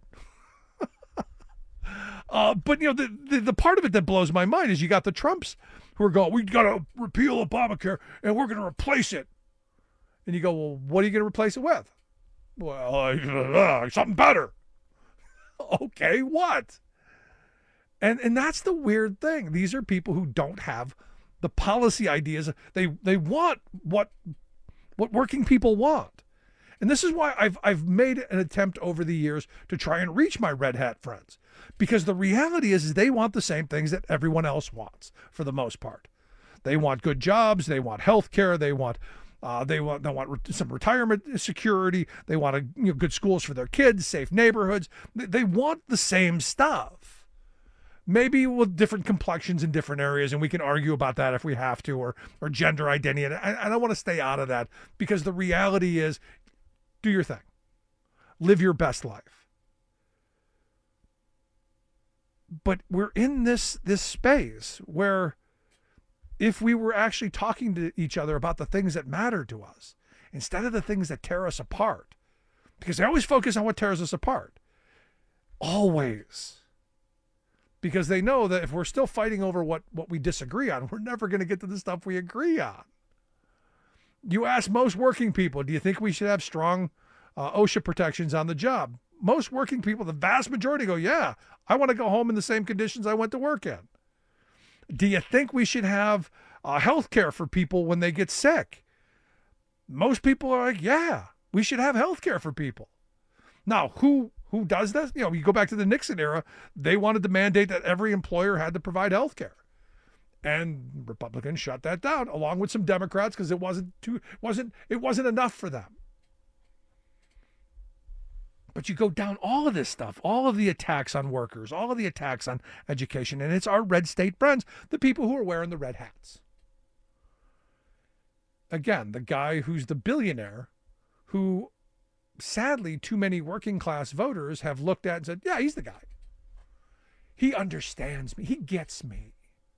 But the part of it that blows my mind is you got the Trumps who are going, we got to repeal Obamacare and we're going to replace it. And you go, well, what are you going to replace it with? Well, something better. Okay, what? And that's the weird thing. These are people who don't have the policy ideas. They want what working people want. And this is why I've made an attempt over the years to try and reach my red hat friends, because the reality is they want the same things that everyone else wants for the most part. They want good jobs, they want health care, they want some retirement security, they want good schools for their kids, safe neighborhoods. They want the same stuff. Maybe with different complexions in different areas, and we can argue about that if we have to, or gender identity. And I don't want to stay out of that, because the reality is, do your thing. Live your best life. But we're in this space where if we were actually talking to each other about the things that matter to us, instead of the things that tear us apart, because they always focus on what tears us apart. Always. Because they know that if we're still fighting over what we disagree on, we're never going to get to the stuff we agree on. You ask most working people, do you think we should have strong OSHA protections on the job? Most working people, the vast majority go, yeah, I want to go home in the same conditions I went to work in. Do you think we should have health care for people when they get sick? Most people are like, yeah, we should have health care for people. Now, who does this? You go back to the Nixon era, they wanted to mandate that every employer had to provide health care. And Republicans shut that down, along with some Democrats, because it wasn't enough for them. But you go down all of this stuff, all of the attacks on workers, all of the attacks on education, and it's our red state friends, the people who are wearing the red hats. Again, the guy who's the billionaire, who sadly too many working class voters have looked at and said, yeah, he's the guy. He understands me. He gets me.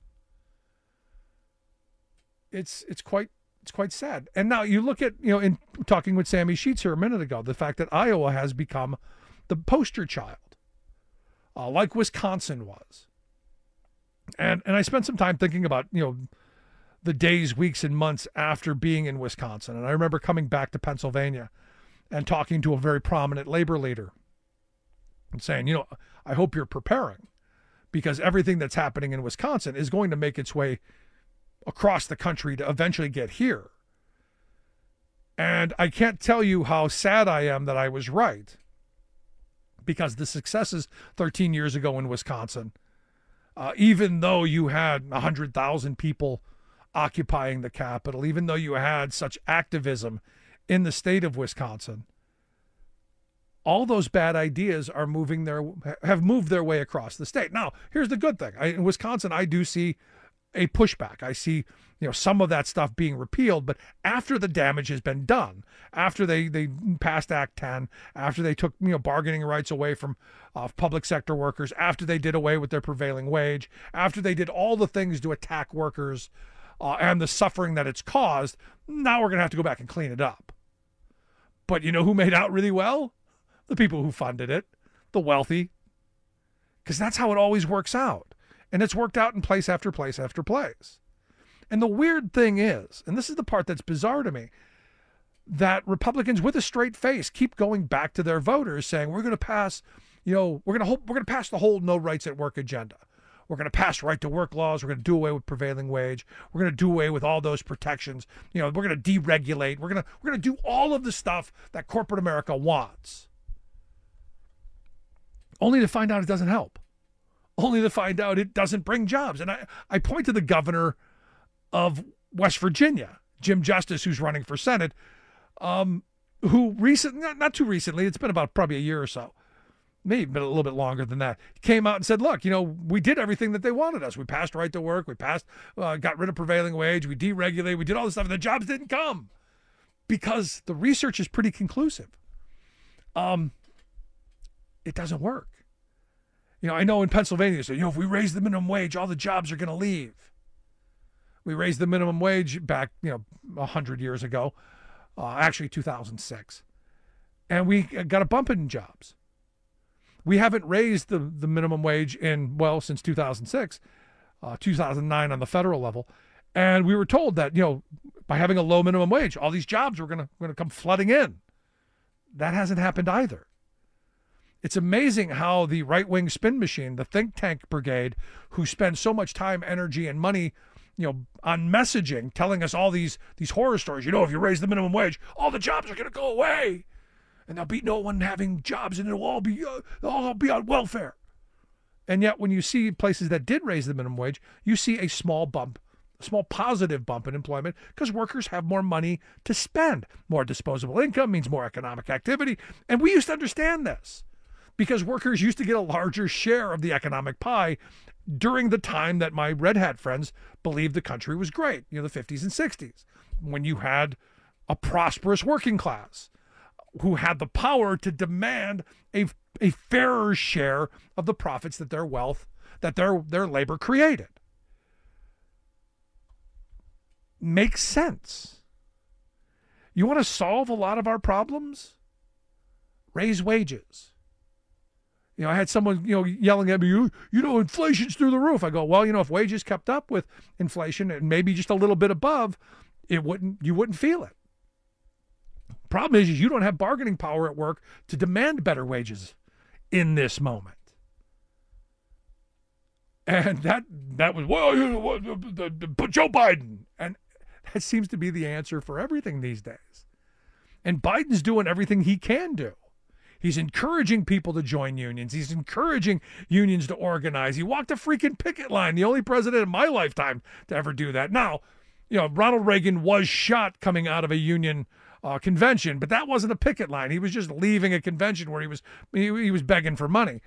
It's quite sad. And now you look at, in talking with Sammy Sheets here a minute ago, the fact that Iowa has become the poster child, like Wisconsin was. And I spent some time thinking about, the days, weeks, and months after being in Wisconsin. And I remember coming back to Pennsylvania and talking to a very prominent labor leader and saying, I hope you're preparing, because everything that's happening in Wisconsin is going to make its way across the country to eventually get here. And I can't tell you how sad I am that I was right, because the successes 13 years ago in Wisconsin, even though you had 100,000 people occupying the Capitol, even though you had such activism in the state of Wisconsin, all those bad ideas have moved their way across the state. Now, here's the good thing. In Wisconsin, I do see a pushback. I see, some of that stuff being repealed, but after the damage has been done, after they passed Act 10, after they took, bargaining rights away from public sector workers, after they did away with their prevailing wage, after they did all the things to attack workers and the suffering that it's caused, now we're going to have to go back and clean it up. But you know who made out really well? The people who funded it, the wealthy, because that's how it always works out. And it's worked out in place after place after place. And the weird thing is, and this is the part that's bizarre to me, that Republicans with a straight face keep going back to their voters saying, we're going to pass, we're going to pass the whole no rights at work agenda. We're going to pass right to work laws. We're going to do away with prevailing wage. We're going to do away with all those protections. We're going to deregulate. We're going to do all of the stuff that corporate America wants. Only to find out it doesn't help. Only to find out it doesn't bring jobs. And I point to the governor of West Virginia, Jim Justice, who's running for Senate, who recently, not too recently, it's been about probably a year or so, maybe been a little bit longer than that, came out and said, look, we did everything that they wanted us. We passed right to work. We got rid of prevailing wage. We deregulated. We did all this stuff, and the jobs didn't come because the research is pretty conclusive. It doesn't work. I know in Pennsylvania, they say, if we raise the minimum wage, all the jobs are going to leave. We raised the minimum wage back, 100 years ago, actually 2006. And we got a bump in jobs. We haven't raised the minimum wage since 2006, 2009 on the federal level. And we were told that, by having a low minimum wage, all these jobs were going to come flooding in. That hasn't happened either. It's amazing how the right-wing spin machine, the think tank brigade, who spend so much time, energy, and money, on messaging, telling us all these horror stories. If you raise the minimum wage, all the jobs are going to go away, and there'll be no one having jobs, and it'll all be on welfare. And yet, when you see places that did raise the minimum wage, you see a small positive bump in employment because workers have more money to spend. More disposable income means more economic activity, and we used to understand this, because workers used to get a larger share of the economic pie during the time that my red hat friends believed the country was great, the 50s and 60s, when you had a prosperous working class who had the power to demand a fairer share of the profits that their labor created. Makes sense. You want to solve a lot of our problems? Raise wages. I had someone, yelling at me, inflation's through the roof. I go, well, if wages kept up with inflation and maybe just a little bit above, you wouldn't feel it. Problem is you don't have bargaining power at work to demand better wages in this moment. And that was, Joe Biden. And that seems to be the answer for everything these days. And Biden's doing everything he can do. He's encouraging people to join unions. He's encouraging unions to organize. He walked a freaking picket line, the only president in my lifetime to ever do that. Now, Ronald Reagan was shot coming out of a union convention, but that wasn't a picket line. He was just leaving a convention where he was begging for money.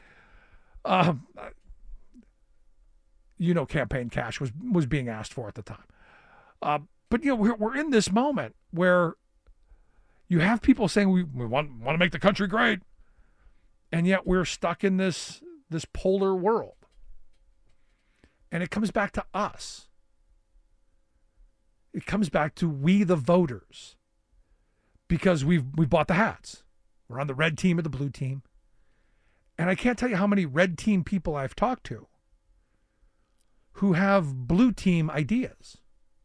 Campaign cash was being asked for at the time. But we're in this moment where you have people saying we want to make the country great, and yet we're stuck in this polar world. And it comes back to us. It comes back to we the voters, because we've bought the hats. We're on the red team or the blue team. And I can't tell you how many red team people I've talked to who have blue team ideas.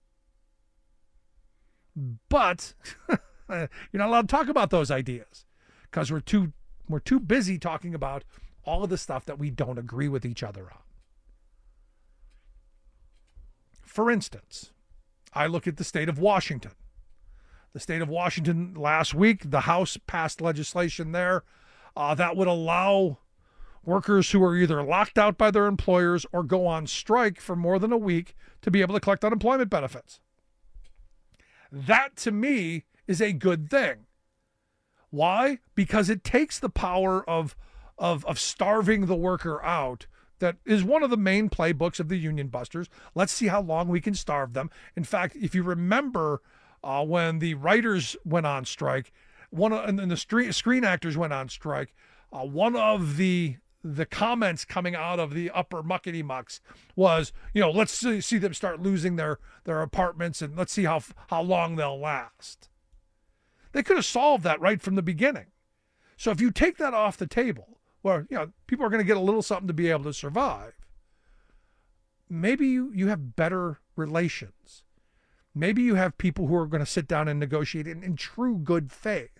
But you're not allowed to talk about those ideas because we're too busy talking about all of the stuff that we don't agree with each other on. For instance, I look at the state of Washington. The state of Washington last week, the House passed legislation there that would allow workers who are either locked out by their employers or go on strike for more than a week to be able to collect unemployment benefits. That, to me, is a good thing. Why? Because it takes the power of starving the worker out. That is one of the main playbooks of the union busters. Let's see how long we can starve them. In fact, if you remember when the writers went on strike, and the screen actors went on strike, one of the comments coming out of the upper muckety mucks was, let's see them start losing their apartments, and let's see how long they'll last. They could have solved that right from the beginning. So if you take that off the table, where people are going to get a little something to be able to survive, maybe you have better relations. Maybe you have people who are going to sit down and negotiate in true good faith.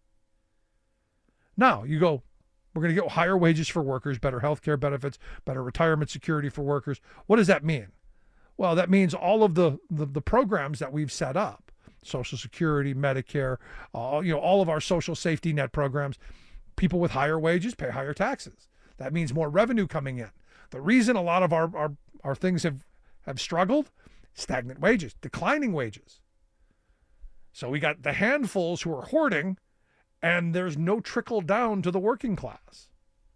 Now you go, we're going to get higher wages for workers, better health care benefits, better retirement security for workers. What does that mean? Well, that means all of the programs that we've set up, Social Security, Medicare, all of our social safety net programs, people with higher wages pay higher taxes. That means more revenue coming in. The reason a lot of our things have struggled, stagnant wages, declining wages. So we got the handfuls who are hoarding, and there's no trickle down to the working class.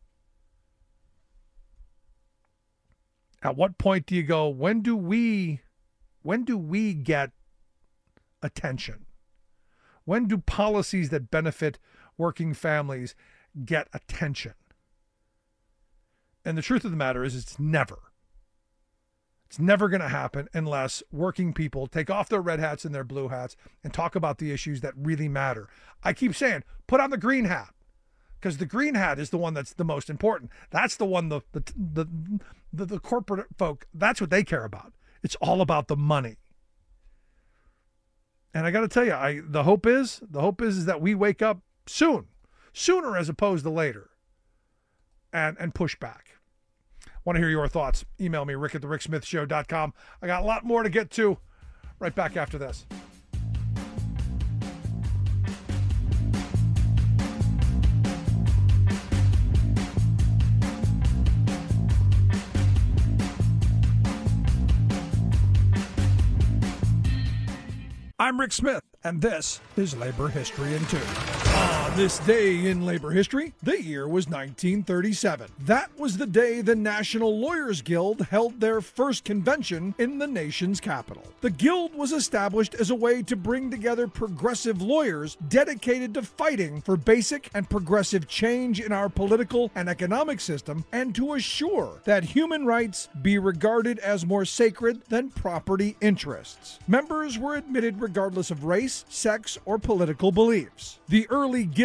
At what point do you go, when do we get attention? When do policies that benefit working families get attention? And the truth of the matter is it's never. It's never going to happen unless working people take off their red hats and their blue hats and talk about the issues that really matter. I keep saying, put on the green hat, because the green hat is the one that's the most important. That's the one the corporate folk, that's what they care about. It's all about the money. And I got to tell you, the hope is that we wake up sooner as opposed to later, and push back. Want to hear your thoughts? Email me, rick@thericksmithshow.com. I got a lot more to get to. Right back after this. I'm Rick Smith, and this is Labor History in 2. On this day in labor history, the year was 1937. That was the day the National Lawyers Guild held their first convention in the nation's capital. The Guild was established as a way to bring together progressive lawyers dedicated to fighting for basic and progressive change in our political and economic system, and to assure that human rights be regarded as more sacred than property interests. Members were admitted regardless of race, sex, or political beliefs. The early Guild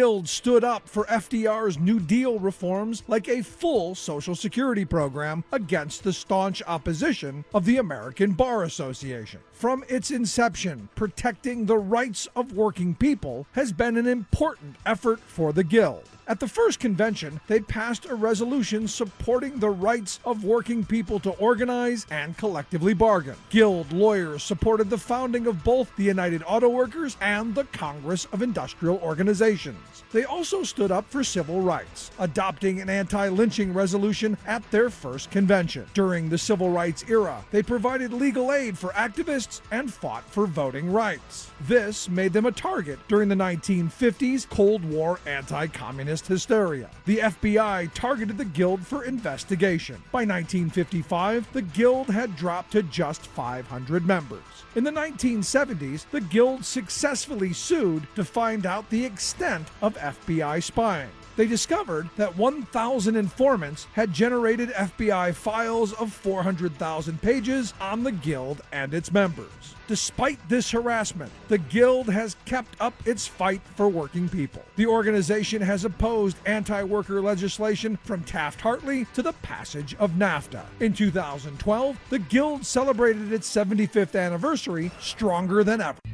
Guild stood up for FDR's New Deal reforms like a full Social Security program against the staunch opposition of the American Bar Association. From its inception, protecting the rights of working people has been an important effort for the Guild. At the first convention, they passed a resolution supporting the rights of working people to organize and collectively bargain. Guild lawyers supported the founding of both the United Auto Workers and the Congress of Industrial Organizations. They also stood up for civil rights, adopting an anti-lynching resolution at their first convention. During the civil rights era, they provided legal aid for activists and fought for voting rights. This made them a target during the 1950s Cold War anti-communist hysteria. The FBI targeted the Guild for investigation. By 1955, the Guild had dropped to just 500 members. In the 1970s, the Guild successfully sued to find out the extent of FBI spying. They discovered that 1,000 informants had generated FBI files of 400,000 pages on the Guild and its members. Despite this harassment, the Guild has kept up its fight for working people. The organization has opposed anti-worker legislation from Taft-Hartley to the passage of NAFTA. In 2012, the Guild celebrated its 75th anniversary stronger than ever.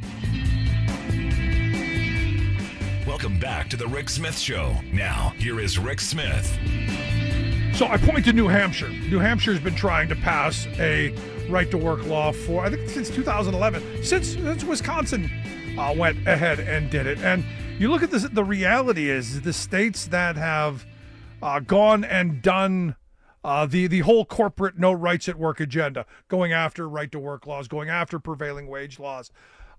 Welcome back to the Rick Smith Show. Now, here is Rick Smith. So I point to New Hampshire. New Hampshire's been trying to pass a right-to-work law for, I think, since 2011, since Wisconsin went ahead and did it. And you look at this, the reality is the states that have gone and done the whole corporate no rights at work agenda, going after right-to-work laws, going after prevailing wage laws,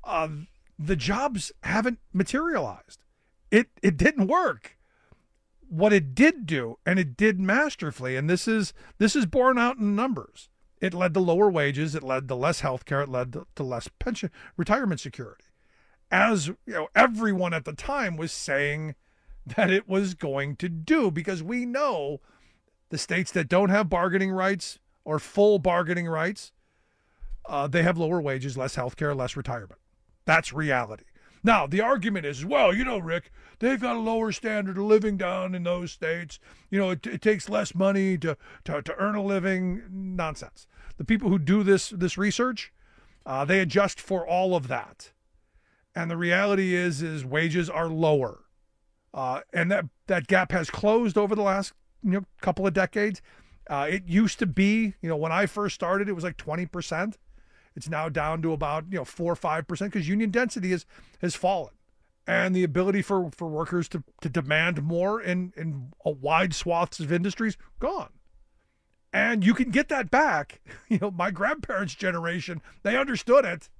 the jobs haven't materialized. It didn't work. What it did do, and it did masterfully, and this is borne out in numbers. It led to lower wages. It led to less health care. It led to less pension, retirement security. As you know, everyone at the time was saying that it was going to do, because we know the states that don't have bargaining rights or full bargaining rights, they have lower wages, less health care, less retirement. That's reality. Now, the argument is, well, you know, Rick, they've got a lower standard of living down in those states. You know, it takes less money to earn a living. Nonsense. The people who do this research, they adjust for all of that. And the reality is wages are lower. And that gap has closed over the last couple of decades. It used to be, when I first started, it was like 20%. It's now down to about 4 or 5% because union density has fallen, and the ability for workers to demand more in a wide swaths of industries gone. And you can get that back. My grandparents' generation, they understood it.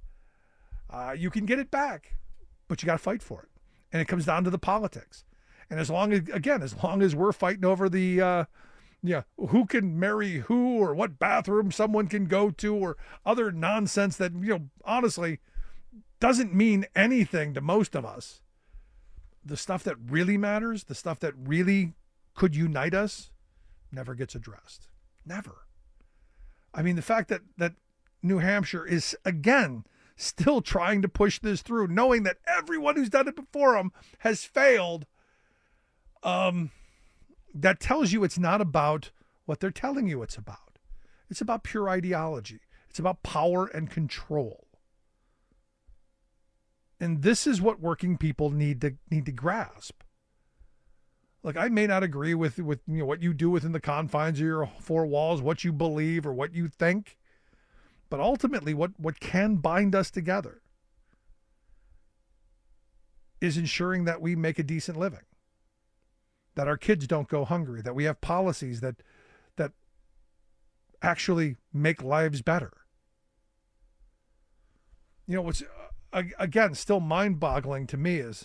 You can get it back, but you got to fight for it, and it comes down to the politics. And as long as we're fighting over the who can marry who or what bathroom someone can go to or other nonsense that, honestly doesn't mean anything to most of us. The stuff that really matters, the stuff that really could unite us, never gets addressed. Never. I mean, the fact that New Hampshire is, again, still trying to push this through, knowing that everyone who's done it before them has failed, that tells you it's not about what they're telling you it's about. It's about pure ideology. It's about power and control. And this is what working people need to grasp. Like, I may not agree with what you do within the confines of your four walls, what you believe or what you think, but ultimately what can bind us together is ensuring that we make a decent living, that our kids don't go hungry, that we have policies that actually make lives better. What's, again, still mind-boggling to me is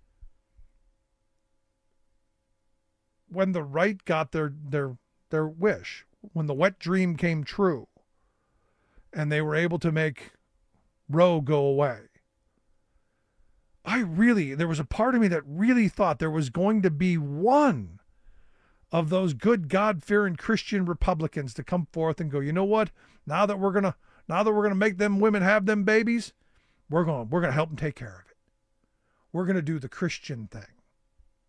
when the right got their wish, when the wet dream came true, and they were able to make Roe go away. There was a part of me that really thought there was going to be one of those good God-fearing Christian Republicans to come forth and go, you know what? Now that we're gonna make them women have them babies, we're gonna help them take care of it. We're gonna do the Christian thing.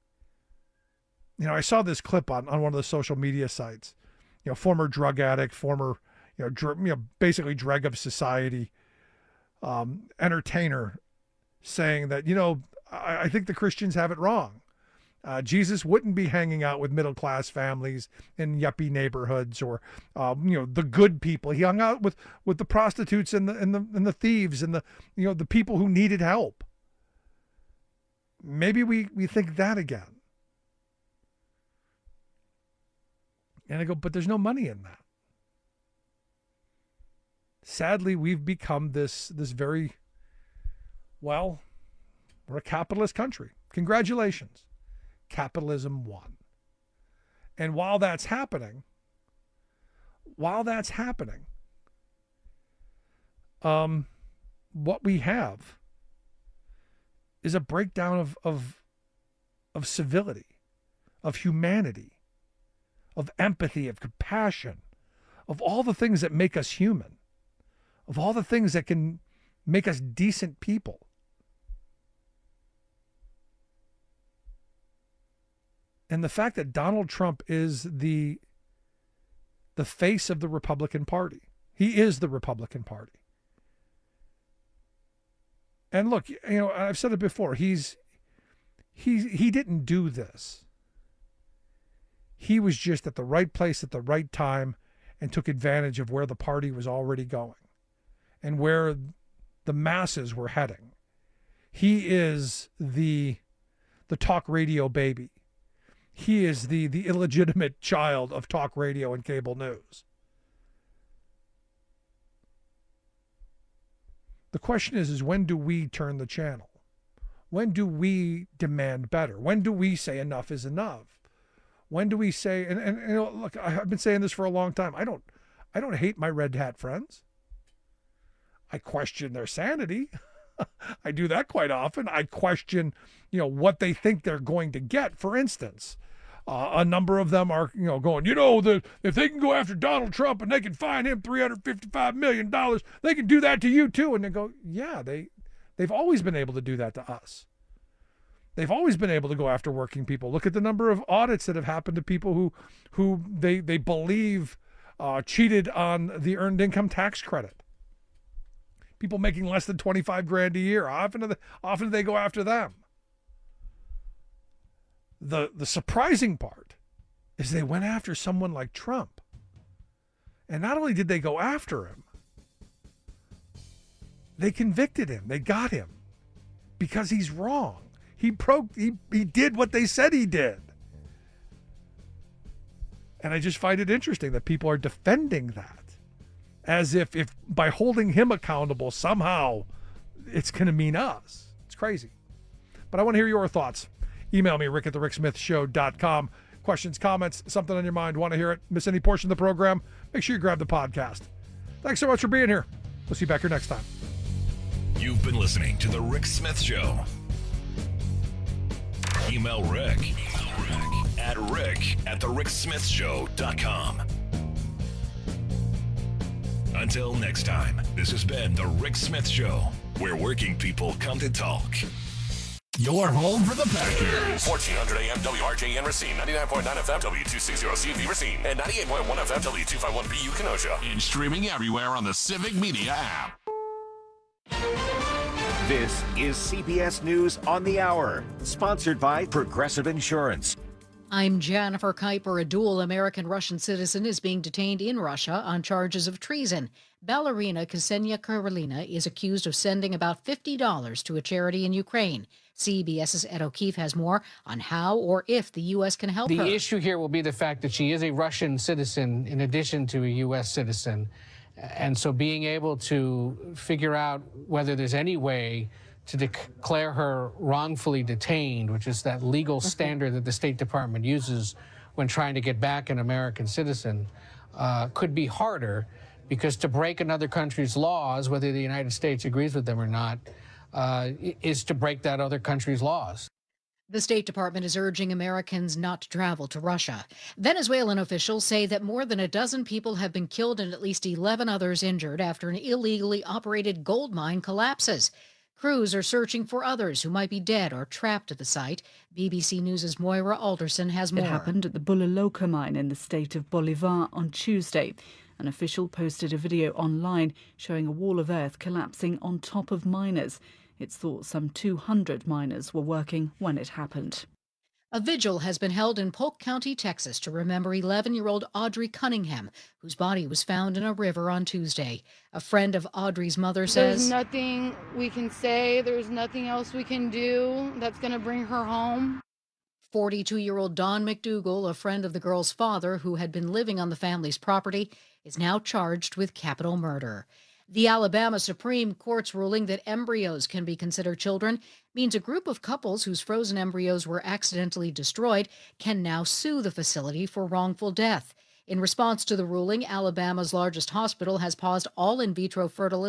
I saw this clip on one of the social media sites. Former drug addict, former, basically dreg of society, entertainer, saying that, I think the Christians have it wrong. Jesus wouldn't be hanging out with middle-class families in yuppie neighborhoods or, the good people. He hung out with the prostitutes and the thieves and the people who needed help. Maybe we think that again. And I go, but there's no money in that. Sadly, we've become this very, we're a capitalist country. Congratulations. Capitalism won. And while that's happening, what we have is a breakdown of civility, of humanity, of empathy, of compassion, of all the things that make us human, of all the things that can make us decent people. And the fact that Donald Trump is the face of the Republican Party. He is the Republican Party. And look, I've said it before, he didn't do this. He was just at the right place at the right time and took advantage of where the party was already going and where the masses were heading. He is the talk radio baby. He is the illegitimate child of talk radio and cable news. The question is when do we turn the channel? When do we demand better? When do we say enough is enough? When do we say, and look, I've been saying this for a long time. I don't hate my red hat friends. I question their sanity. I do that quite often. I question, what they think they're going to get. For instance, a number of them are, going, if they can go after Donald Trump and they can fine him $355 million, they can do that to you too. And they go, yeah, they've always been able to do that to us. They've always been able to go after working people. Look at the number of audits that have happened to people who they believe cheated on the earned income tax credit. People making less than $25,000 a year. Often do they go after them. The surprising part is they went after someone like Trump. And not only did they go after him, they convicted him. They got him because he's wrong. He did what they said he did. And I just find it interesting that people are defending that as if by holding him accountable somehow it's going to mean us. It's crazy. But I want to hear your thoughts. Email me, rick@thericksmithshow.com. Questions, comments, something on your mind, want to hear it, miss any portion of the program, make sure you grab the podcast. Thanks so much for being here. We'll see you back here next time. You've been listening to The Rick Smith Show. Email Rick at rick@thericksmithshow.com. Until next time, this has been The Rick Smith Show, where working people come to talk. Your home for the Packers. 1400 AM WRJN Racine, 99.9 FM W260CV Racine, and 98.1 FM W251BU Kenosha. And streaming everywhere on the Civic Media app. This is CBS News on the Hour, sponsored by Progressive Insurance. I'm Jennifer Kuiper. A dual American-Russian citizen is being detained in Russia on charges of treason. Ballerina Ksenia Karolina is accused of sending about $50 to a charity in Ukraine. CBS's Ed O'Keefe has more on how or if the U.S. can help her. The issue here will be the fact that she is a Russian citizen in addition to a U.S. citizen. And so being able to figure out whether there's any way to declare her wrongfully detained, which is that legal standard that the State Department uses when trying to get back an American citizen, could be harder, because to break another country's laws, whether the United States agrees with them or not, is to break that other country's laws. The State Department is urging Americans not to travel to Russia. Venezuelan officials say that more than a dozen people have been killed and at least 11 others injured after an illegally operated gold mine collapses. Crews are searching for others who might be dead or trapped at the site. BBC News' Moira Alderson has more. It happened at the Bulaloka mine in the state of Bolivar on Tuesday. An official posted a video online showing a wall of earth collapsing on top of miners. It's thought some 200 miners were working when it happened. A vigil has been held in Polk County, Texas, to remember 11-year-old Audrey Cunningham, whose body was found in a river on Tuesday. A friend of Audrey's mother says, "There's nothing we can say. There's nothing else we can do that's going to bring her home." 42-year-old Don McDougal, a friend of the girl's father who had been living on the family's property, is now charged with capital murder. The Alabama Supreme Court's ruling that embryos can be considered children means a group of couples whose frozen embryos were accidentally destroyed can now sue the facility for wrongful death. In response to the ruling, Alabama's largest hospital has paused all in vitro fertilization